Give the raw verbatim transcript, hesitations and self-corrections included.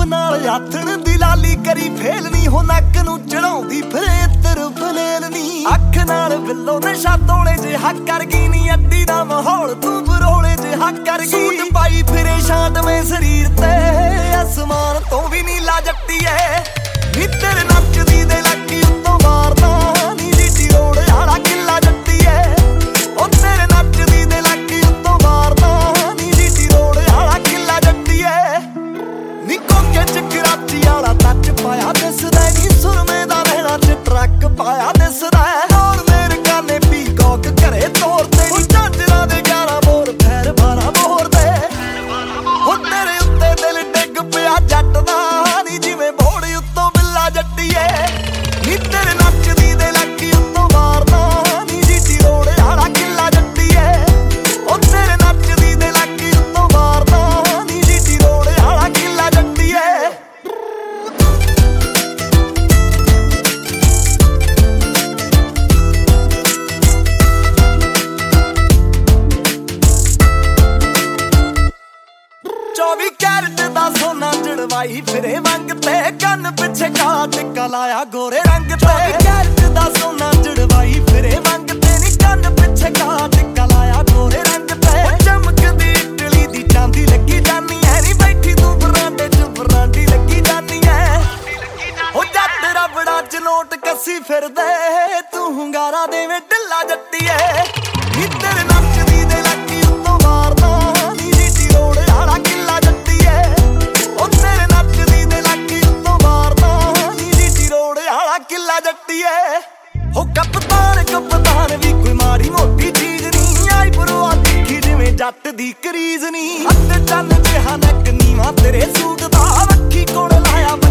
नाल आथण दी लाली करी फेल नी हो नक नू चढ़ाउंदी फिरे इत्र फलेल नी अख नाल बिल्लो नशा तोले जिहा कर गई नी अड्डी दा माहौल तू बरोले जिहा कर गई सूट पाई फिरे शांत में शरीर ते आसमान तो भी नीला जट्टीए नी तेरे नचदी दे लकी उत्तों मारदा नी जीटी रोड आला किला जट्टीए ओ तेरे नचदी दे लकी उत्तों मारदा नी जीटी रोड आला किला जट्टीए नी कोके च कराची आला टच पाया दिसदा नी सुरमे दा रहना च ट्रक पाया दिसदा और मेरे काने पीकॉक करे तोरते नी झांजरा दे ग्यारह बोर फैर बारह बोर दे हो तेरे उत्ते दिल डिग पिया जट दा नी जिवें बोड़ उत्तों बिल्ला जट्टीए नी तेरे नचदी दे लकी उत्तों मारदा नी जीटी रोड आला किला जट्टीए ओ तेरे नचदी दे लकी उत्तों मारदा नी जीटी रोड आला किला जट्टीए चौबी कैरेट दा सोना जड़वाई फिरे वंग ते कन पिछे काला टिक्का लाया गोरे रंग ते चौबी कैरेट दा सोना जड़वाई फिरे वंग ते नी कन पिछे काला टिक्का लाया गोरे रंग ते चमकदी इटली दी चांदी लगी जानी है नी बैठी तू बरांडे च बरांडी लगी जानी है हो जट रबड़ा च नोट कसी फिरदे तू hungaरा देवे ढिल्ला जट्टीए नी तेरे नचदी दे लकी उत्तों मारदा नी जीटी रोड आला किला जट्टीए ओ तेरे नचदी दे लकी उत्तों मारदा नी जीटी रोड आला किला जट्टीए हो कप्तान कप्तान भी कोई माड़ी मोटी चीज नी आई बरोआ दिखी जिवें जट दी करीज नी अते चन्न जिहा नक नीवा तेरे सूट दा वक्खी कोल लाया